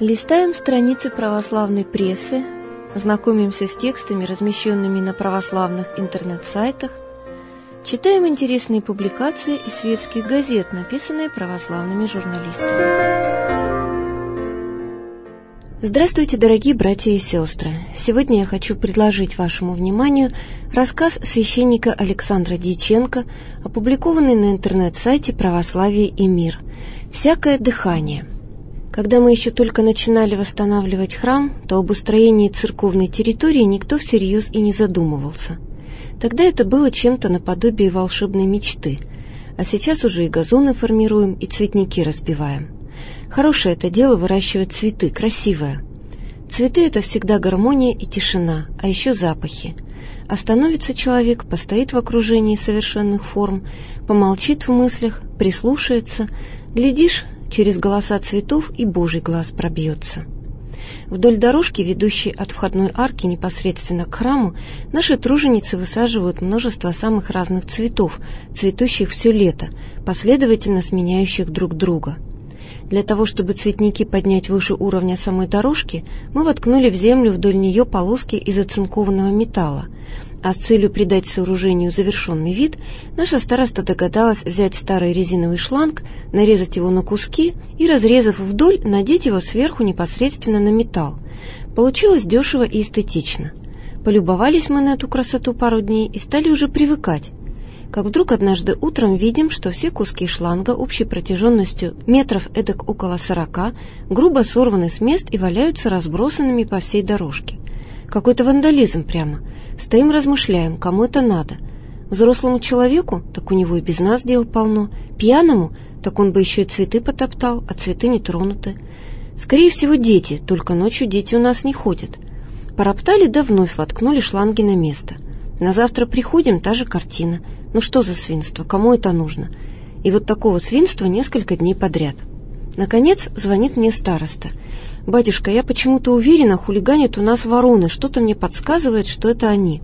Листаем страницы православной прессы, знакомимся с текстами, размещенными на православных интернет-сайтах, читаем интересные публикации из светских газет, написанные православными журналистами. Здравствуйте, дорогие братья и сестры! Сегодня я хочу предложить вашему вниманию рассказ священника Александра Дьяченко, опубликованный на интернет-сайте «Православие и мир». «Всякое дыхание». Когда мы еще только начинали восстанавливать храм, то об устроении церковной территории никто всерьез и не задумывался. Тогда это было чем-то наподобие волшебной мечты, а сейчас уже и газоны формируем, и цветники разбиваем. Хорошее это дело выращивать цветы, красивое. Цветы — это всегда гармония и тишина, а еще запахи. Остановится человек, постоит в окружении совершенных форм, помолчит в мыслях, прислушается, глядишь, через голоса цветов и Божий глаз пробьется. Вдоль дорожки, ведущей от входной арки непосредственно к храму, наши труженицы высаживают множество самых разных цветов, цветущих все лето, последовательно сменяющих друг друга. Для того, чтобы цветники поднять выше уровня самой дорожки, мы воткнули в землю вдоль нее полоски из оцинкованного металла, а с целью придать сооружению завершенный вид, наша староста догадалась взять старый резиновый шланг, нарезать его на куски и, разрезав вдоль, надеть его сверху непосредственно на металл. Получилось дешево и эстетично. Полюбовались мы на эту красоту пару дней и стали уже привыкать. Как вдруг однажды утром видим, что все куски шланга общей протяженностью метров эдак около 40 грубо сорваны с мест и валяются разбросанными по всей дорожке. Какой-то вандализм прямо. Стоим, размышляем, кому это надо. Взрослому человеку, так у него и без нас дел полно. Пьяному, так он бы еще и цветы потоптал, а цветы не тронуты. Скорее всего, дети, только ночью дети у нас не ходят. Пороптали, да вновь воткнули шланги на место. На завтра приходим, та же картина. Ну что за свинство, кому это нужно? И вот такого свинства несколько дней подряд. Наконец звонит мне староста. «Батюшка, я почему-то уверена, хулиганят у нас вороны, что-то мне подсказывает, что это они».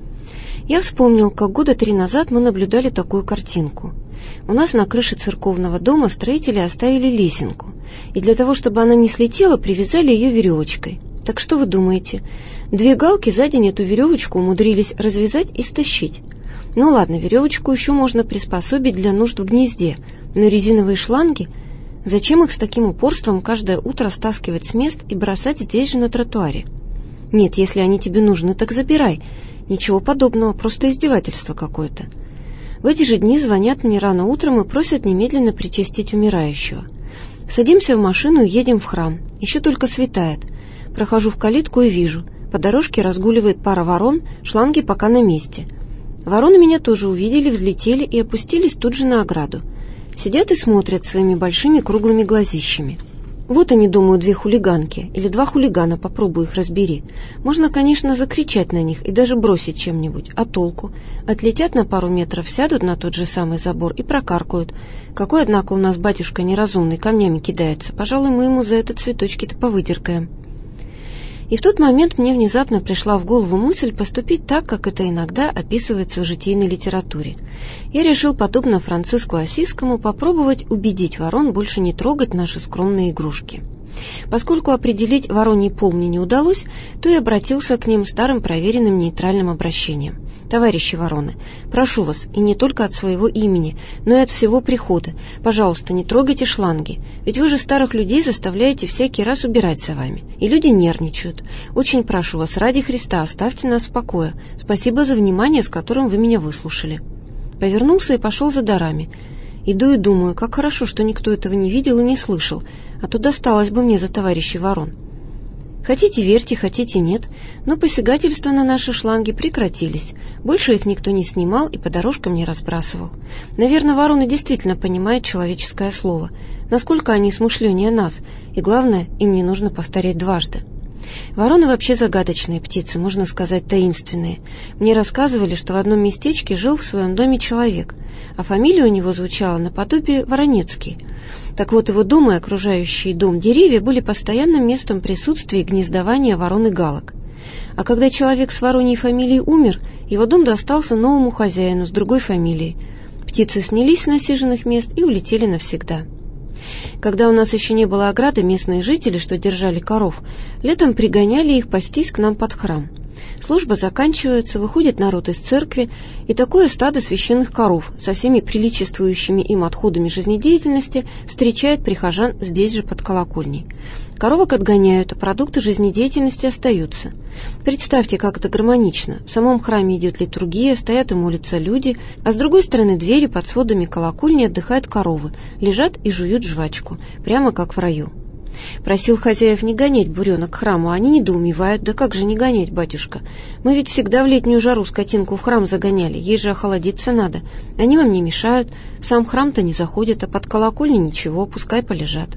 Я вспомнил, как года 3 назад мы наблюдали такую картинку. У нас на крыше церковного дома строители оставили лесенку, и для того, чтобы она не слетела, привязали ее веревочкой. Так что вы думаете? 2 галки за день эту веревочку умудрились развязать и стащить. Ну ладно, веревочку еще можно приспособить для нужд в гнезде, но резиновые шланги... Зачем их с таким упорством каждое утро стаскивать с мест и бросать здесь же на тротуаре? Нет, если они тебе нужны, так забирай. Ничего подобного, просто издевательство какое-то. В эти же дни звонят мне рано утром и просят немедленно причастить умирающего. Садимся в машину и едем в храм. Еще только светает. Прохожу в калитку и вижу. По дорожке разгуливает пара ворон, шланги пока на месте. Вороны меня тоже увидели, взлетели и опустились тут же на ограду. Сидят и смотрят своими большими круглыми глазищами. Вот они, думаю, 2 хулиганки, или 2 хулигана, попробуй их разбери. Можно, конечно, закричать на них и даже бросить чем-нибудь, а толку? Отлетят на пару метров, сядут на тот же самый забор и прокаркают. Какой, однако, у нас батюшка неразумный, камнями кидается. Пожалуй, мы ему за это цветочки-то повыдеркаем. И в тот момент мне внезапно пришла в голову мысль поступить так, как это иногда описывается в житийной литературе. Я решил, подобно Франциску Ассизскому, попробовать убедить ворон больше не трогать наши скромные игрушки. Поскольку определить вороний пол мне не удалось, то я обратился к ним старым проверенным нейтральным обращением. «Товарищи вороны, прошу вас, и не только от своего имени, но и от всего прихода, пожалуйста, не трогайте шланги, ведь вы же старых людей заставляете всякий раз убирать за вами, и люди нервничают. Очень прошу вас, ради Христа, оставьте нас в покое. Спасибо за внимание, с которым вы меня выслушали». Повернулся и пошел за дарами. Иду и думаю, как хорошо, что никто этого не видел и не слышал, а то досталось бы мне за товарищей ворон. Хотите верьте, хотите нет, но посягательства на наши шланги прекратились. Больше их никто не снимал и по дорожкам не разбрасывал. Наверное, вороны действительно понимают человеческое слово. Насколько они смышленнее нас, и главное, им не нужно повторять дважды. Вороны вообще загадочные птицы, можно сказать, таинственные. Мне рассказывали, что в одном местечке жил в своем доме человек, а фамилия у него звучала наподобие Воронецкий. Так вот, его дом и окружающий дом деревья были постоянным местом присутствия и гнездования ворон и галок. А когда человек с вороньей фамилией умер, его дом достался новому хозяину с другой фамилией. Птицы снялись с насиженных мест и улетели навсегда. Когда у нас еще не было ограды, местные жители, что держали коров, летом пригоняли их пастись к нам под храм. Служба заканчивается, выходит народ из церкви, и такое стадо священных коров со всеми приличествующими им отходами жизнедеятельности встречает прихожан здесь же под колокольней. Коровок отгоняют, а продукты жизнедеятельности остаются. Представьте, как это гармонично. В самом храме идет литургия, стоят и молятся люди, а с другой стороны двери под сводами колокольни отдыхают коровы, лежат и жуют жвачку, прямо как в раю. Просил хозяев не гонять буренок к храму, а они недоумевают: да как же не гонять, батюшка? Мы ведь всегда в летнюю жару скотинку в храм загоняли, ей же охладиться надо. Они вам не мешают, в сам храм-то не заходят, а под колокольней ничего, пускай полежат.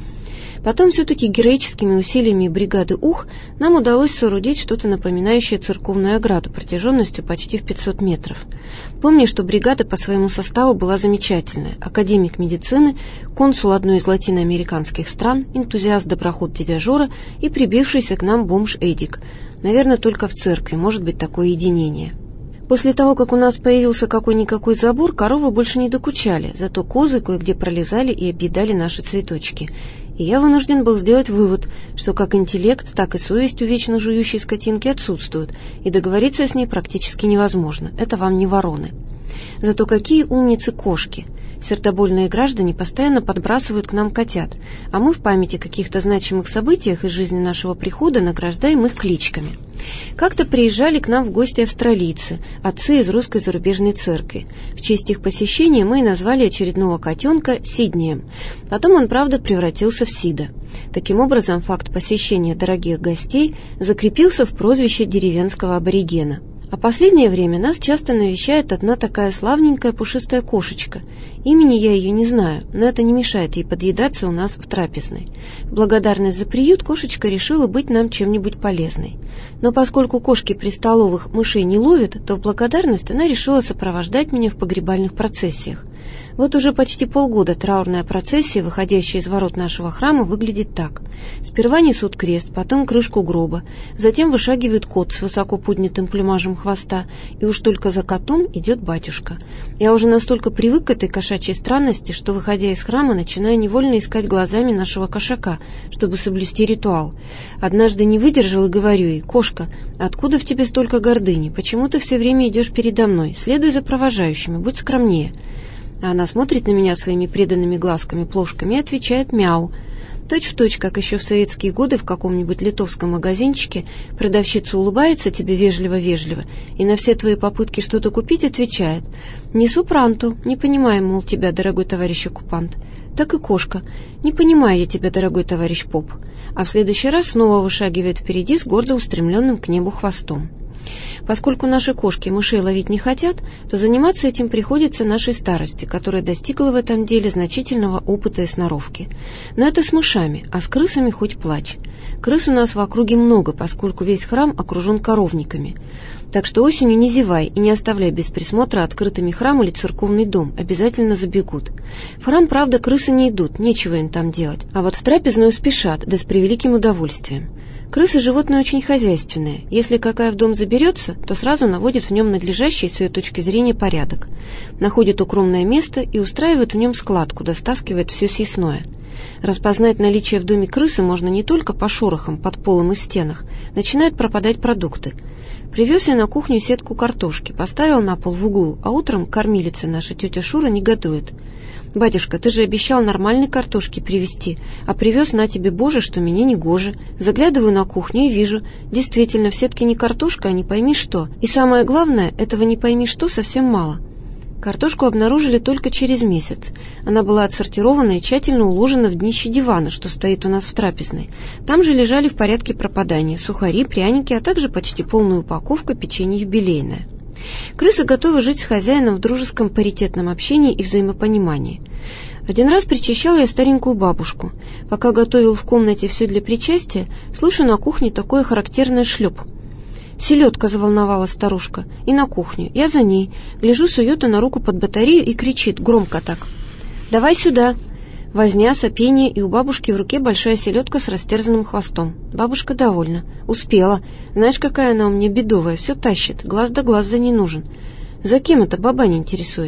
Потом все-таки героическими усилиями бригады УХ нам удалось соорудить что-то напоминающее церковную ограду протяженностью почти в 500 метров. Помню, что бригада по своему составу была замечательная. Академик медицины, консул одной из латиноамериканских стран, энтузиаст-доброхот дядя Жора и прибившийся к нам бомж Эдик. Наверное, только в церкви может быть такое единение. После того, как у нас появился какой-никакой забор, коровы больше не докучали, зато козы кое-где пролезали и объедали наши цветочки. И я вынужден был сделать вывод, что как интеллект, так и совесть у вечно жующей скотинки отсутствуют, и договориться с ней практически невозможно. Это вам не вороны. Зато какие умницы кошки! Сердобольные граждане постоянно подбрасывают к нам котят, а мы в памяти о каких-то значимых событиях из жизни нашего прихода награждаем их кличками. Как-то приезжали к нам в гости австралийцы, отцы из русской зарубежной церкви. В честь их посещения мы и назвали очередного котенка Сиднеем. Потом он, правда, превратился в Сида. Таким образом, факт посещения дорогих гостей закрепился в прозвище деревенского аборигена. А последнее время нас часто навещает одна такая славненькая пушистая кошечка. Имени я ее не знаю, но это не мешает ей подъедаться у нас в трапезной. В благодарность за приют кошечка решила быть нам чем-нибудь полезной. Но поскольку кошки при столовых мышей не ловят, то в благодарность она решила сопровождать меня в погребальных процессиях. Вот уже почти полгода траурная процессия, выходящая из ворот нашего храма, выглядит так. Сперва несут крест, потом крышку гроба, затем вышагивает кот с высоко поднятым плюмажем хвоста, и уж только за котом идет батюшка. Я уже настолько привык к этой кошачьей странности, что, выходя из храма, начинаю невольно искать глазами нашего кошака, чтобы соблюсти ритуал. Однажды не выдержал и говорю ей: «Кошка, откуда в тебе столько гордыни? Почему ты все время идешь передо мной? Следуй за провожающими, будь скромнее». А она смотрит на меня своими преданными глазками-плошками и отвечает: «Мяу». Точь-в-точь, как еще в советские годы в каком-нибудь литовском магазинчике продавщица улыбается тебе вежливо-вежливо и на все твои попытки что-то купить отвечает: «Не супранту, не понимаем, мол, тебя, дорогой товарищ оккупант». Так и кошка: «Не понимаю я тебя, дорогой товарищ поп». А в следующий раз снова вышагивает впереди с гордо устремленным к небу хвостом. Поскольку наши кошки мышей ловить не хотят, то заниматься этим приходится нашей старости, которая достигла в этом деле значительного опыта и сноровки. Но это с мышами, а с крысами хоть плачь. Крыс у нас в округе много, поскольку весь храм окружен коровниками. Так что осенью не зевай и не оставляй без присмотра открытыми храм или церковный дом, обязательно забегут. В храм, правда, крысы не идут, нечего им там делать, а вот в трапезную спешат, да с превеликим удовольствием. Крысы животные очень хозяйственные. Если какая в дом заберется, то сразу наводит в нем надлежащий с ее точки зрения порядок. Находит укромное место и устраивает в нем склад, куда стаскивает все съестное. Распознать наличие в доме крысы можно не только по шорохам под полом и в стенах. Начинают пропадать продукты. Привез я на кухню сетку картошки, поставил на пол в углу, а утром кормилица наша, тетя Шура, негодует: «Батюшка, ты же обещал нормальной картошки привезти, а привез, на тебе, Боже, что мне не гоже». Заглядываю на кухню и вижу, действительно, в сетке не картошка, а не пойми что. И самое главное, этого не пойми что совсем мало. Картошку обнаружили только через месяц. Она была отсортирована и тщательно уложена в днище дивана, что стоит у нас в трапезной. Там же лежали в порядке пропадания сухари, пряники, а также почти полная упаковка печенья юбилейное. Крысы готовы жить с хозяином в дружеском паритетном общении и взаимопонимании. Один раз причащал я старенькую бабушку. Пока готовил в комнате все для причастия, слышу на кухне такое характерное шлеп. «Селедка», — заволновалась старушка, — и на кухню. Я за ней. Гляжу, сует она руку под батарею и кричит, громко так: «Давай сюда!» Возня, сопение, и у бабушки в руке большая селедка с растерзанным хвостом. Бабушка довольна. Успела. Знаешь, какая она у меня бедовая, все тащит, глаз да глаз за ней нужен. «За кем это, бабаня?» — интересуюсь.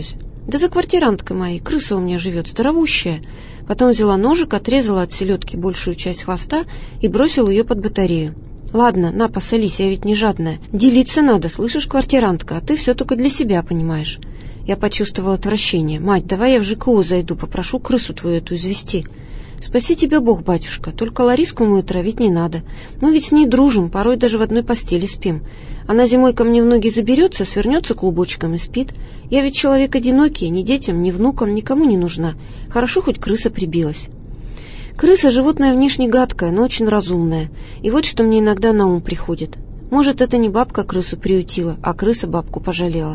«Да за квартиранткой моей, крыса у меня живет, здоровущая». Потом взяла ножик, отрезала от селедки большую часть хвоста и бросила ее под батарею. «Ладно, на, посолись, я ведь не жадная. Делиться надо, слышишь, квартирантка, а ты все только для себя понимаешь». Я почувствовала отвращение. «Мать, давай я в ЖКУ зайду, попрошу крысу твою эту извести». «Спаси тебя Бог, батюшка, только Лариску мою травить не надо. Мы ведь с ней дружим, порой даже в одной постели спим. Она зимой ко мне в ноги заберется, свернется клубочком и спит. Я ведь человек одинокий, ни детям, ни внукам, никому не нужна. Хорошо, хоть крыса прибилась». Крыса — животное внешне гадкое, но очень разумное. И вот что мне иногда на ум приходит. Может, это не бабка крысу приютила, а крыса бабку пожалела.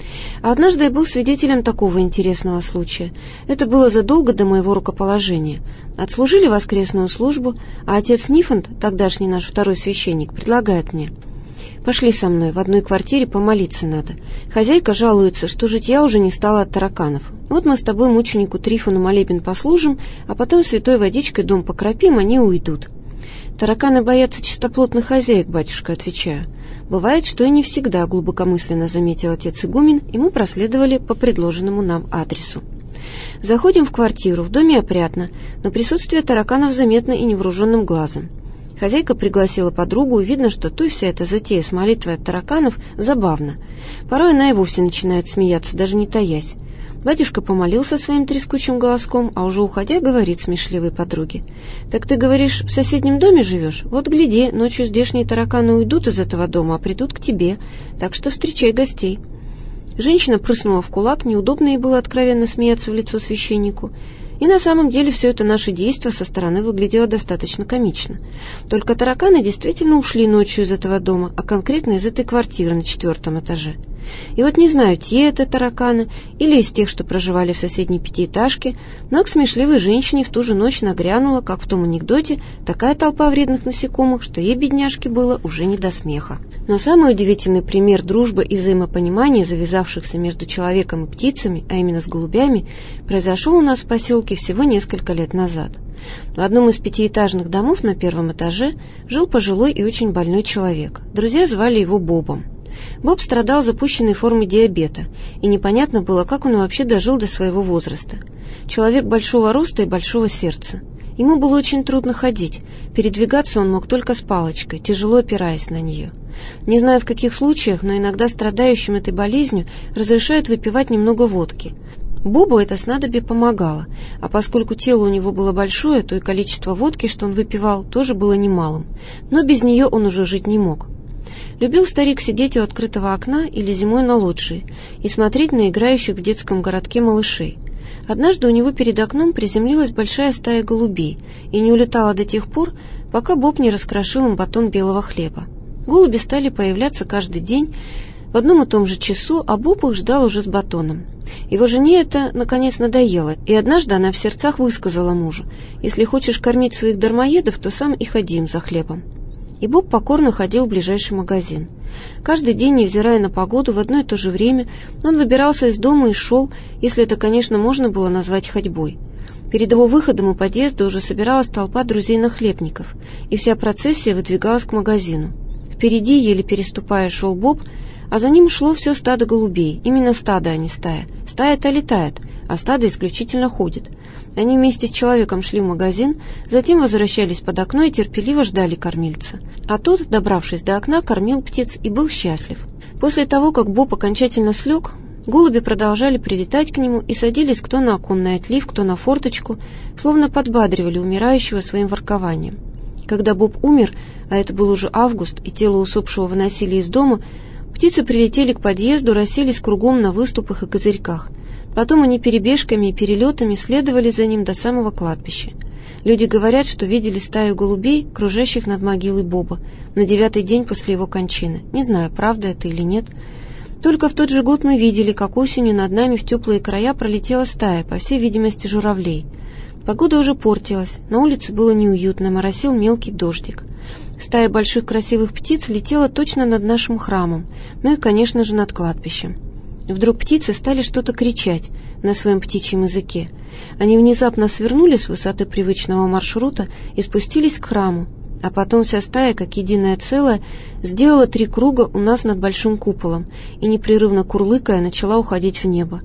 А однажды я был свидетелем такого интересного случая. Это было задолго до моего рукоположения. Отслужили воскресную службу, а отец Нифонт, тогдашний наш второй священник, предлагает мне: «Пошли со мной, в одной квартире помолиться надо. Хозяйка жалуется, что житья уже не стало от тараканов. Вот мы с тобой мученику Трифону молебен послужим, а потом святой водичкой дом покропим, они уйдут». «Тараканы боятся чистоплотных хозяек, батюшка», — отвечаю. «Бывает, что и не всегда», — глубокомысленно заметил отец игумен, и мы проследовали по предложенному нам адресу. Заходим в квартиру, в доме опрятно, но присутствие тараканов заметно и невооруженным глазом. Хозяйка пригласила подругу, и видно, что той вся эта затея с молитвой от тараканов забавна. Порой она и вовсе начинает смеяться, даже не таясь. Батюшка помолился своим трескучим голоском, а уже уходя говорит смешливой подруге: «Так ты, говоришь, в соседнем доме живешь? Вот гляди, ночью здешние тараканы уйдут из этого дома, а придут к тебе, так что встречай гостей». Женщина прыснула в кулак, неудобно ей было откровенно смеяться в лицо священнику. И на самом деле все это наше действо со стороны выглядело достаточно комично. Только тараканы действительно ушли ночью из этого дома, а конкретно из этой квартиры на 4-м этаже. И вот не знаю, те это тараканы или из тех, что проживали в соседней пятиэтажке, но к смешливой женщине в ту же ночь нагрянула, как в том анекдоте, такая толпа вредных насекомых, что ей, бедняжке, было уже не до смеха. Но самый удивительный пример дружбы и взаимопонимания, завязавшихся между человеком и птицами, а именно с голубями, произошел у нас в поселке всего несколько лет назад. В одном из пятиэтажных домов на 1-м этаже жил пожилой и очень больной человек. Друзья звали его Бобом. Боб страдал запущенной формой диабета, и непонятно было, как он вообще дожил до своего возраста. Человек большого роста и большого сердца. Ему было очень трудно ходить, передвигаться он мог только с палочкой, тяжело опираясь на нее. Не знаю в каких случаях, но иногда страдающим этой болезнью разрешают выпивать немного водки. Бобу это снадобье помогало, а поскольку тело у него было большое, то и количество водки, что он выпивал, тоже было немалым. Но без нее он уже жить не мог. Любил старик сидеть у открытого окна или зимой на лоджии и смотреть на играющих в детском городке малышей. Однажды у него перед окном приземлилась большая стая голубей и не улетала до тех пор, пока Боб не раскрошил им батон белого хлеба. Голуби стали появляться каждый день в одном и том же часу, а Боб их ждал уже с батоном. Его жене это, наконец, надоело, и однажды она в сердцах высказала мужу: «Если хочешь кормить своих дармоедов, то сам и ходи им за хлебом». И Боб покорно ходил в ближайший магазин. Каждый день, невзирая на погоду, в одно и то же время он выбирался из дома и шел, если это, конечно, можно было назвать ходьбой. Перед его выходом у подъезда уже собиралась толпа друзей-нахлебников, и вся процессия выдвигалась к магазину. Впереди, еле переступая, шел Боб, а за ним шло все стадо голубей. Именно стадо, а не стая. Стая-то летает, а стадо исключительно ходит. Они вместе с человеком шли в магазин, затем возвращались под окно и терпеливо ждали кормильца. А тот, добравшись до окна, кормил птиц и был счастлив. После того, как Боб окончательно слег, голуби продолжали прилетать к нему и садились кто на оконный отлив, кто на форточку, словно подбадривали умирающего своим воркованием. Когда Боб умер, а это был уже август, и тело усопшего выносили из дома, птицы прилетели к подъезду, расселись кругом на выступах и козырьках. Потом они перебежками и перелетами следовали за ним до самого кладбища. Люди говорят, что видели стаю голубей, кружащих над могилой Боба, на 9-й день после его кончины. Не знаю, правда это или нет. Только в тот же год мы видели, как осенью над нами в теплые края пролетела стая, по всей видимости, журавлей. Погода уже портилась, на улице было неуютно, моросил мелкий дождик. Стая больших красивых птиц летела точно над нашим храмом, ну и, конечно же, над кладбищем. Вдруг птицы стали что-то кричать на своем птичьем языке. Они внезапно свернули с высоты привычного маршрута и спустились к храму, а потом вся стая, как единое целое, сделала 3 круга у нас над большим куполом и, непрерывно курлыкая, начала уходить в небо.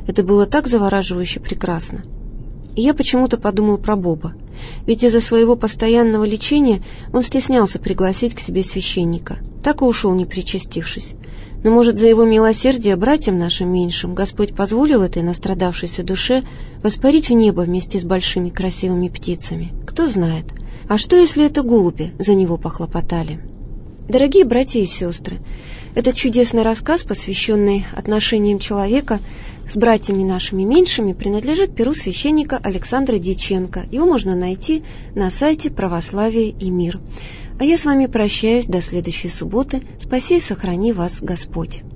Это было так завораживающе прекрасно. И я почему-то подумал про Боба, ведь из-за своего постоянного лечения он стеснялся пригласить к себе священника, так и ушел, не причастившись. Но, может, за его милосердие братьям нашим меньшим Господь позволил этой настрадавшейся душе воспарить в небо вместе с большими красивыми птицами? Кто знает. А что, если это голуби за него похлопотали? Дорогие братья и сестры, этот чудесный рассказ, посвященный отношениям человека с братьями нашими меньшими, принадлежит перу священника Александра Дьяченко. Его можно найти на сайте «Православие и мир». А я с вами прощаюсь до следующей субботы. Спаси и сохрани вас Господь.